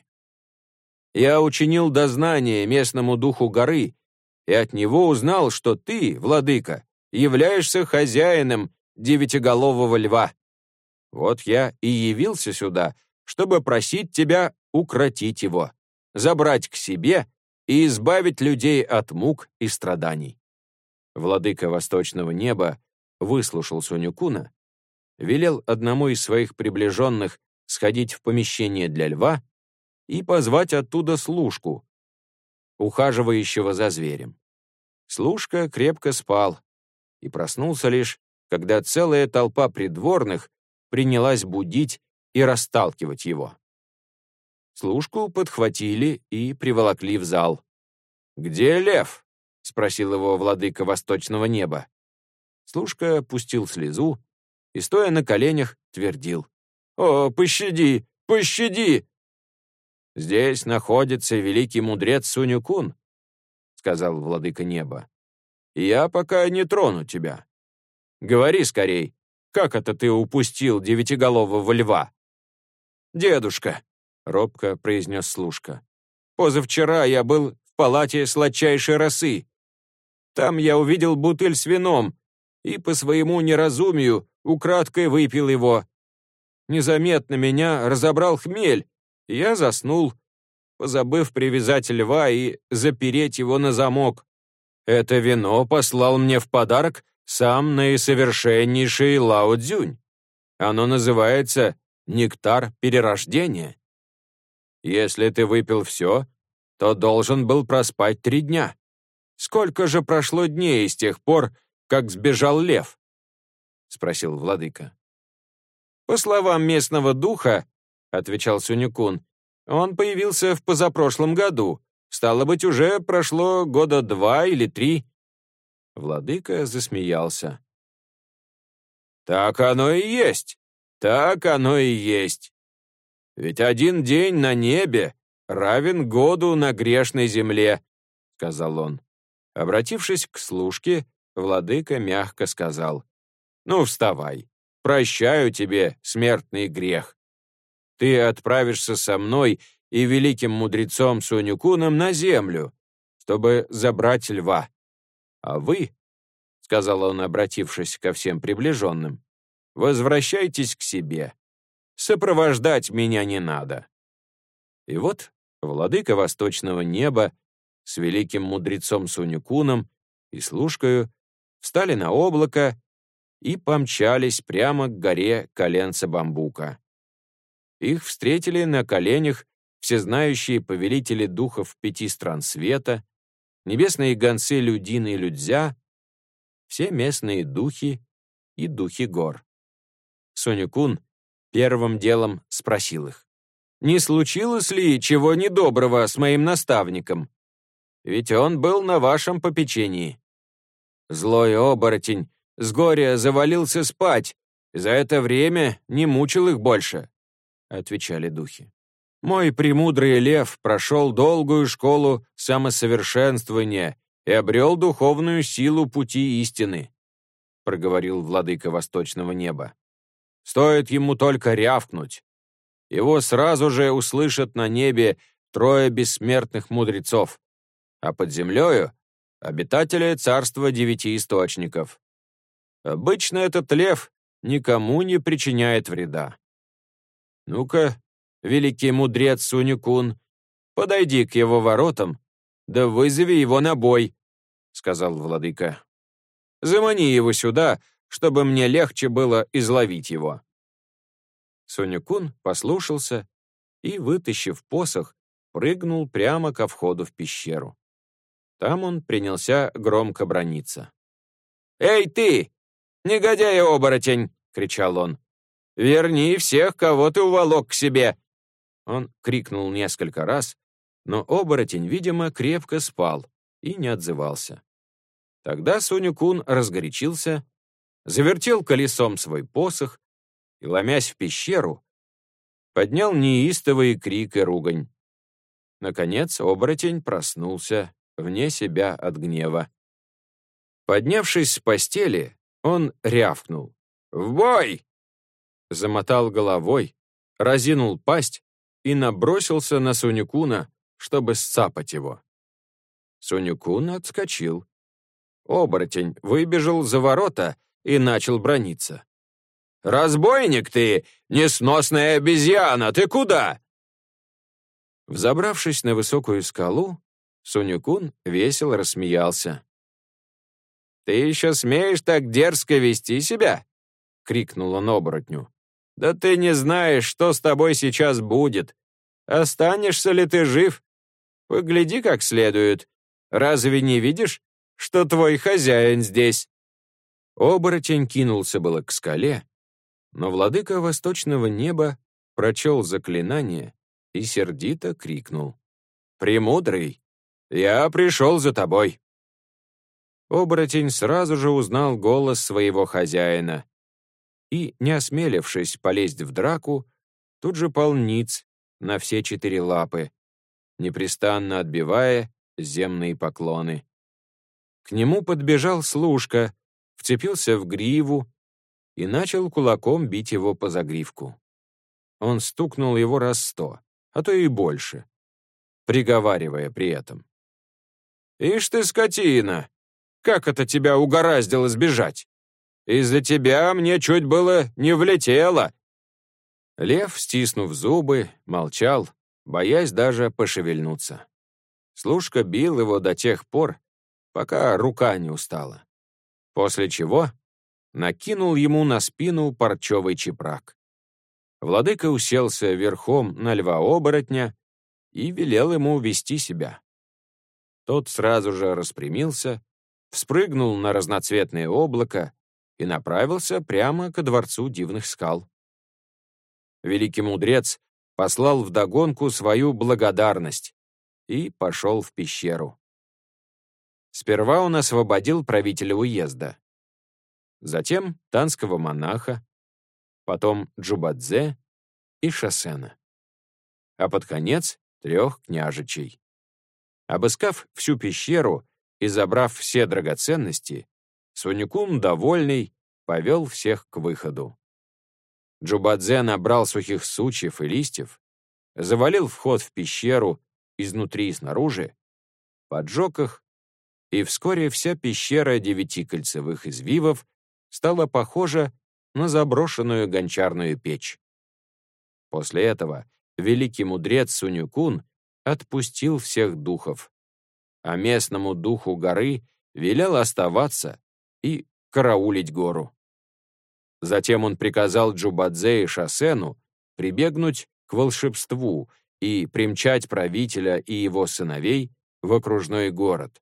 Я учинил дознание местному духу горы и от него узнал, что ты, владыка, являешься хозяином 9-голового льва. Вот я и явился сюда, чтобы просить тебя укротить его, забрать к себе и избавить людей от мук и страданий». Владыка восточного неба выслушал Сунь-Куна, велел одному из своих приближенных сходить в помещение для льва и позвать оттуда служку, ухаживающего за зверем. Служка крепко спал и проснулся лишь, когда целая толпа придворных принялась будить и расталкивать его. Служку подхватили и приволокли в зал. «Где лев?» — спросил его владыка восточного неба. Служка пустил слезу и, стоя на коленях, твердил: «О, пощади, пощади!» «Здесь находится великий мудрец Сунь-кун», — сказал владыка неба. «И я пока не трону тебя. Говори скорей, как это ты упустил девятиголового льва?» «Дедушка», — робко произнес служка, «позавчера я был в палате сладчайшей росы. Там я увидел бутыль с вином и по своему неразумию украдкой выпил его. Незаметно меня разобрал хмель, и я заснул, позабыв привязать льва и запереть его на замок. Это вино послал мне в подарок сам наисовершеннейший Лао Цзюнь. Оно называется «Нектар перерождения». Если ты выпил все, то должен был проспать 3 дня. Сколько же прошло дней с тех пор, как сбежал лев?» — спросил владыка. «По словам местного духа, — отвечал Сунь-кун, — он появился в позапрошлом году. Стало быть, уже прошло 2 года или 3. Владыка засмеялся. «Так оно и есть, так оно и есть. Ведь 1 день на небе равен году на грешной земле», — сказал он. Обратившись к служке, владыка мягко сказал: «Ну, вставай, прощаю тебе смертный грех. Ты отправишься со мной и великим мудрецом Сунь-куном на землю, чтобы забрать льва. А вы, — сказал он, обратившись ко всем приближенным, — возвращайтесь к себе. Сопровождать меня не надо». И вот владыка восточного неба с великим мудрецом Сунь-куном и служкою встали на облако и помчались прямо к горе коленца бамбука. Их встретили на коленях всезнающие повелители духов 5 стран света, небесные гонцы Людин и Людзя, все местные духи и духи гор. Сунь-кун первым делом спросил их: «Не случилось ли чего недоброго с моим наставником? Ведь он был на вашем попечении». «Злой оборотень с горя завалился спать, и за это время не мучил их больше», — отвечали духи. «Мой премудрый лев прошел долгую школу самосовершенствования и обрел духовную силу пути истины», — проговорил владыка восточного неба. «Стоит ему только рявкнуть. Его сразу же услышат на небе 3 бессмертных мудрецов, а под землею — обитатели царства 9 источников. Обычно этот лев никому не причиняет вреда. Ну-ка, великий мудрец Сунь-кун, подойди к его воротам, да вызови его на бой», — сказал владыка. «Замани его сюда, чтобы мне легче было изловить его». Сунь-кун послушался и, вытащив посох, прыгнул прямо ко входу в пещеру. Там он принялся громко браниться. «Эй ты, негодяй-оборотень!» — кричал он. «Верни всех, кого ты уволок к себе!» Он крикнул несколько раз, но оборотень, видимо, крепко спал и не отзывался. Тогда Сунь-кун разгорячился, завертел колесом свой посох и, ломясь в пещеру, поднял неистовый крик и ругань. Наконец оборотень проснулся вне себя от гнева. Поднявшись с постели, он рявкнул: «В бой!» Замотал головой, разинул пасть и набросился на Сунь-куна, чтобы сцапать его. Сунь-кун отскочил. Оборотень выбежал за ворота и начал браниться. «Разбойник ты, несносная обезьяна, ты куда?» Взобравшись на высокую скалу, Сунь-кун весело рассмеялся. «Ты еще смеешь так дерзко вести себя?» — крикнул он оборотню. «Да ты не знаешь, что с тобой сейчас будет. Останешься ли ты жив? Погляди как следует. Разве не видишь, что твой хозяин здесь?» Оборотень кинулся было к скале, Но владыка восточного неба прочел заклинание и сердито крикнул: «Премудрый, я пришел за тобой!» Оборотень сразу же узнал голос своего хозяина и, не осмелившись полезть в драку, тут же пал ниц на все 4 лапы, непрестанно отбивая земные поклоны. К нему подбежал служка, вцепился в гриву и начал кулаком бить его по загривку. Он стукнул его раз 100, а то и больше, приговаривая при этом: «Ишь ты, скотина! Как это тебя угораздило сбежать? Из-за тебя мне чуть было не влетело!» Лев, стиснув зубы, молчал, боясь даже пошевельнуться. Служка бил его до тех пор, пока рука не устала, после чего накинул ему на спину парчевый чепрак. Владыка уселся верхом на льва-оборотня и велел ему вести себя. Тот сразу же распрямился, вспрыгнул на разноцветное облако и направился прямо ко дворцу дивных скал. Великий мудрец послал вдогонку свою благодарность и пошел в пещеру. Сперва он освободил правителя уезда, затем танского монаха, потом Джубадзе и Шасена, а под конец 3 княжичей. Обыскав всю пещеру и забрав все драгоценности, Сунь-Кун, довольный, повел всех к выходу. Джубадзе набрал сухих сучьев и листьев, завалил вход в пещеру изнутри и снаружи, поджег их, и вскоре вся пещера 9 кольцевых извивов стала похожа на заброшенную гончарную печь. После этого великий мудрец Сунь-Кун отпустил всех духов, а местному духу горы велел оставаться и караулить гору. Затем он приказал Джубадзе и Шасену прибегнуть к волшебству и примчать правителя и его сыновей в окружной город,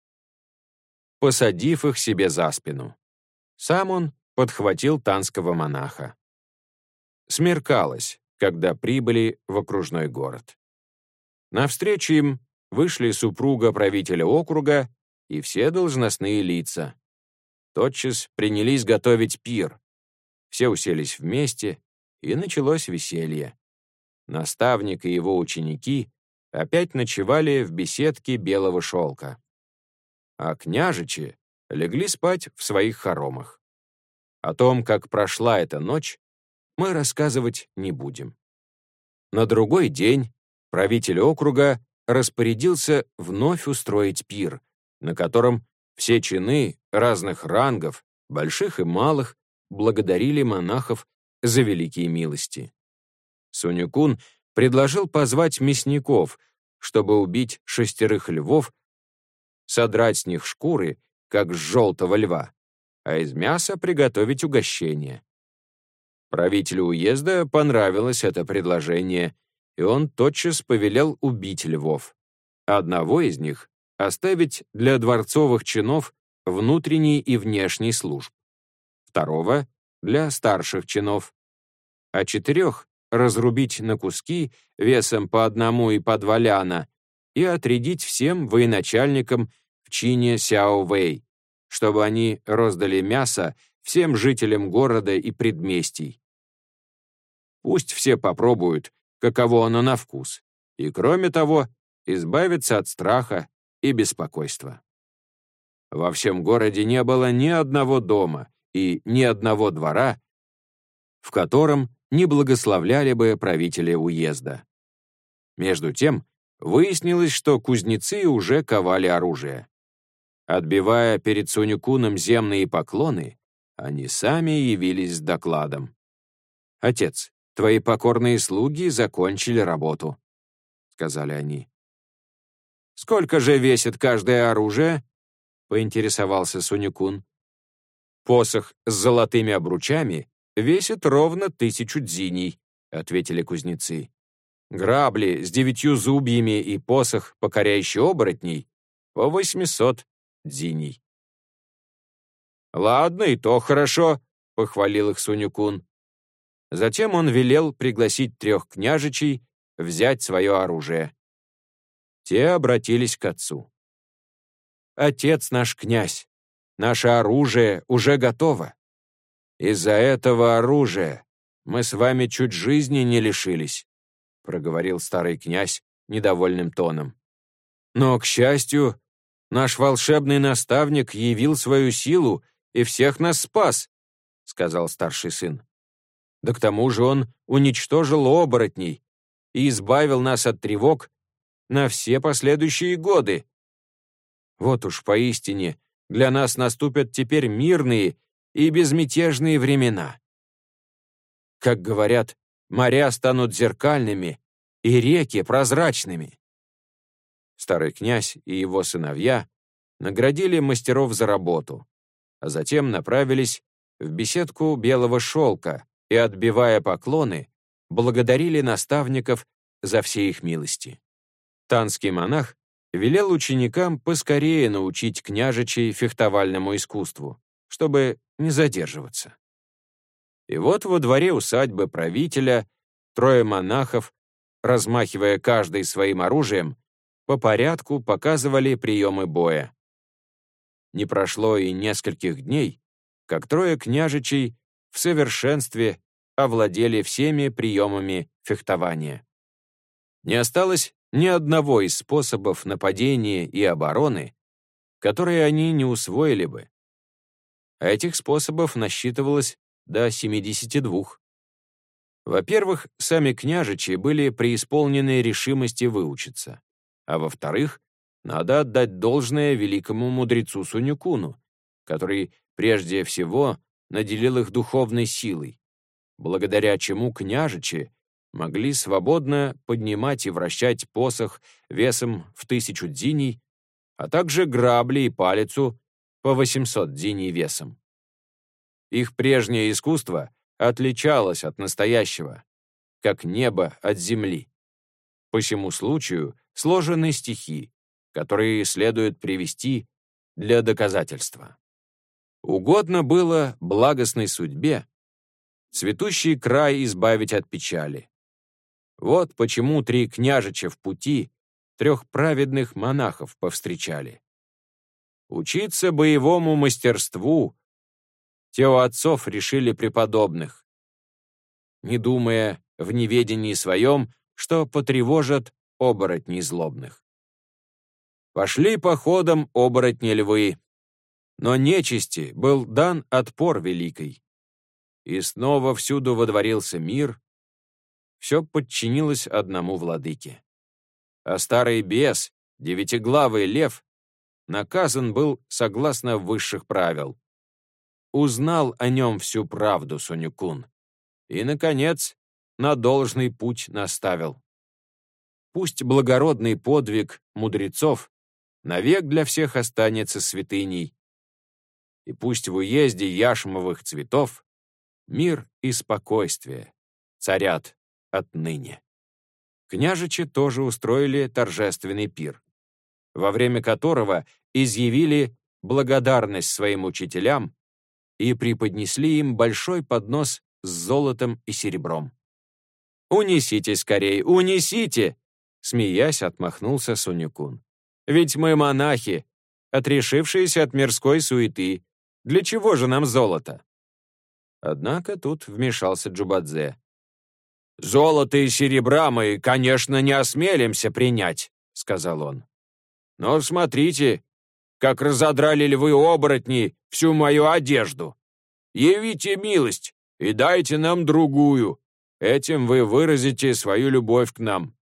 посадив их себе за спину. Сам он подхватил танского монаха. Смеркалось, когда прибыли в окружной город. Навстречу им вышли супруга правителя округа и все должностные лица. Тотчас принялись готовить пир. Все уселись вместе, и началось веселье. Наставник и его ученики опять ночевали в беседке белого шелка, а княжичи легли спать в своих хоромах. О том, как прошла эта ночь, мы рассказывать не будем. На другой день правитель округа распорядился вновь устроить пир, на котором все чины разных рангов, больших и малых, благодарили монахов за великие милости. Сунь-Кун предложил позвать мясников, чтобы убить 6 львов, содрать с них шкуры, как с желтого льва, а из мяса приготовить угощение. Правителю уезда понравилось это предложение, и он тотчас повелел убить львов. Одного из них оставить для дворцовых чинов внутренней и внешней служб, второго — для старших чинов, а 4 разрубить на куски весом по 1 и по 2 ляна и отрядить всем военачальникам в чине Сяо-Вэй, чтобы они роздали мясо всем жителям города и предместий. Пусть все попробуют, каково оно на вкус, и, кроме того, избавиться от страха и беспокойства. Во всем городе не было ни одного дома и ни одного двора, в котором не благословляли бы правителя уезда. Между тем, выяснилось, что кузнецы уже ковали оружие. Отбивая перед Сунь-Куном земные поклоны, они сами явились с докладом. «Отец, твои покорные слуги закончили работу», — сказали они. «Сколько же весит каждое оружие?» — поинтересовался Сунь-Кун. «Посох с золотыми обручами весит ровно 1000 дзиней», — ответили кузнецы. «Грабли с 9 зубьями и посох, покоряющий оборотней, по 800 дзиней». «Ладно, и то хорошо», — похвалил их Сунь-Кун. Затем он велел пригласить 3 княжичей взять свое оружие. Те обратились к отцу. «Отец наш князь, наше оружие уже готово. Из-за этого оружия мы с вами чуть жизни не лишились», проговорил старый князь недовольным тоном. «Но, к счастью, наш волшебный наставник явил свою силу и всех нас спас», сказал старший сын. «Да к тому же он уничтожил оборотней и избавил нас от тревог на все последующие годы. Вот уж поистине для нас наступят теперь мирные и безмятежные времена. Как говорят, моря станут зеркальными и реки прозрачными». Старый князь и его сыновья наградили мастеров за работу, а затем направились в беседку белого шелка и, отбивая поклоны, благодарили наставников за все их милости. Танский монах велел ученикам поскорее научить княжичей фехтовальному искусству, чтобы не задерживаться. И вот во дворе усадьбы правителя 3 монахов, размахивая каждый своим оружием, по порядку показывали приемы боя. Не прошло и нескольких дней, как 3 княжичей в совершенстве овладели всеми приемами фехтования. Не осталось ни одного из способов нападения и обороны, которые они не усвоили бы. А этих способов насчитывалось до 72. Во-первых, сами княжичи были преисполнены решимости выучиться, а во-вторых, надо отдать должное великому мудрецу Сунь-куну, который прежде всего наделил их духовной силой, благодаря чему княжичи могли свободно поднимать и вращать посох весом в 1000 дзиней, а также грабли и палицу по 800 дзиней весом. Их прежнее искусство отличалось от настоящего, как небо от земли. По сему случаю сложены стихи, которые следует привести для доказательства. Угодно было благостной судьбе цветущий край избавить от печали. Вот почему 3 княжича в пути 3 праведных монахов повстречали. Учиться боевому мастерству те у отцов решили преподобных, не думая в неведении своем, что потревожат оборотней злобных. Пошли походом оборотни-львы, но нечисти был дан отпор великий. И снова всюду водворился мир, все подчинилось одному владыке. А старый бес, 9-главый лев, наказан был согласно высших правил. Узнал о нем всю правду Сунь-кун и, наконец, на должный путь наставил. Пусть благородный подвиг мудрецов навек для всех останется святыней, и пусть в уезде яшмовых цветов мир и спокойствие царят отныне. Княжичи тоже устроили торжественный пир, во время которого изъявили благодарность своим учителям и преподнесли им большой поднос с золотом и серебром. «Унесите скорей, унесите!» Смеясь, отмахнулся Сунь-кун. «Ведь мы монахи, отрешившиеся от мирской суеты. Для чего же нам золото?» Однако тут вмешался Джубадзе. «Золото и серебра мы, конечно, не осмелимся принять», — сказал он. «Но смотрите, как разодрали львы-оборотни всю мою одежду. Явите милость и дайте нам другую. Этим вы выразите свою любовь к нам».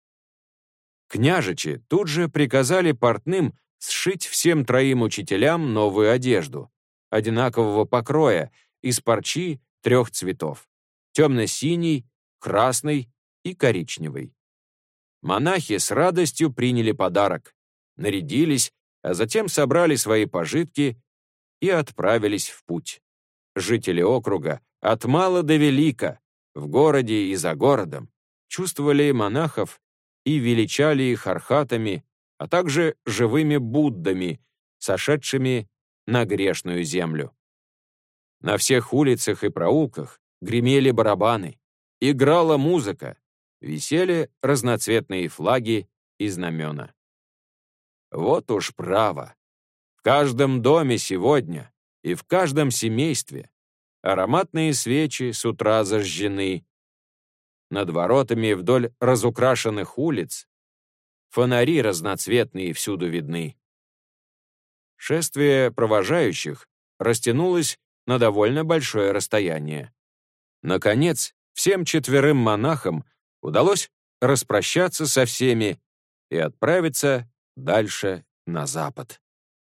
Княжичи тут же приказали портным сшить всем 3 учителям новую одежду, одинакового покроя, из парчи 3 цветов — темно-синий, красный и коричневый. Монахи с радостью приняли подарок, нарядились, а затем собрали свои пожитки и отправились в путь. Жители округа от мала до велика, в городе и за городом, чувствовали монахов и величали их архатами, а также живыми Буддами, сошедшими на грешную землю. На всех улицах и проулках гремели барабаны, играла музыка, висели разноцветные флаги и знамена. Вот уж право. В каждом доме сегодня и в каждом семействе ароматные свечи с утра зажжены. Над воротами вдоль разукрашенных улиц фонари разноцветные всюду видны. Шествие провожающих растянулось на довольно большое расстояние. Наконец, всем 4 монахам удалось распрощаться со всеми и отправиться дальше на запад.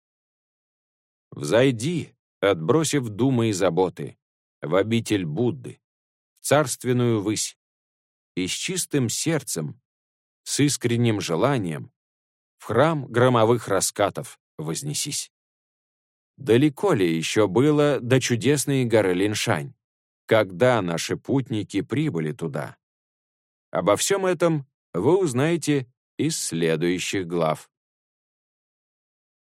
Взойди, отбросив думы и заботы, в обитель Будды, в царственную высь, и с чистым сердцем, с искренним желанием, в храм громовых раскатов вознесись. Далеко ли еще было до чудесной горы Линшань, когда наши путники прибыли туда? Обо всем этом вы узнаете из следующих глав.